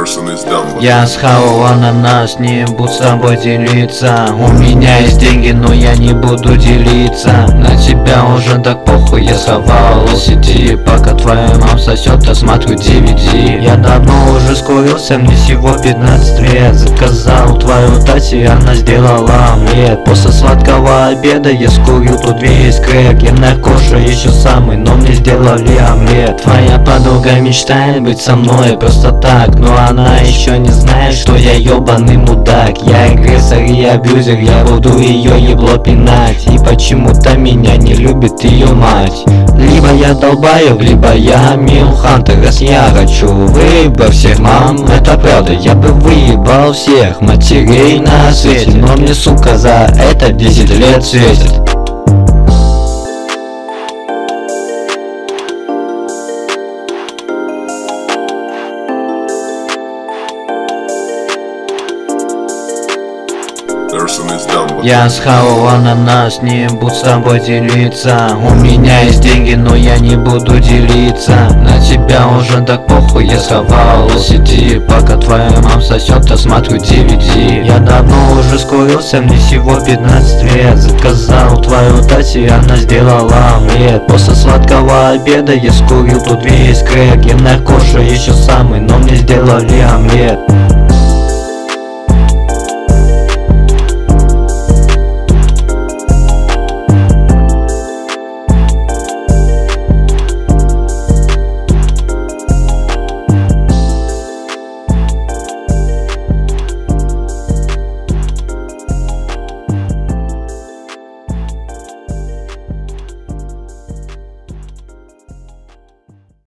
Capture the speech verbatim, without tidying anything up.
Я схавал ананас, не буду с тобой делиться. У меня есть деньги, но я не буду делиться. На тебя уже так похуй, я схавал сети. Пока твоя мама сосет, я смотрю ди ви ди. Я давно уже скурился, мне всего пятнадцать лет. Заказал твою тати, она сделала омлет. После сладкого обеда я скурил тут весь крэк. Я наркоша еще самый, но мне сделали омлет. Твоя подруга мечтает быть со мной просто так, но она еще не знает, что я ебаный мудак. Я агрессор и абьюзер, я буду ее ебло пинать. И почему-то меня не любит ее мать. Либо я долбаю, либо я мил хантер. Раз я хочу выебать всех мам, это правда, я бы выебал всех матерей на свете. Но мне, сука, за это десять лет светит. Я схавал ананас, не буду с тобой делиться. У меня есть деньги, но я не буду делиться. На тебя уже так похуй, я схавал сети. Пока твоя мама сосет, я смотрю ди ви ди. Я давно уже скурился, мне всего пятнадцать лет. Заказал твою тати, она сделала омлет. После сладкого обеда я скурил тут весь крэк. Я наркоша еще самый, но мне сделали омлет.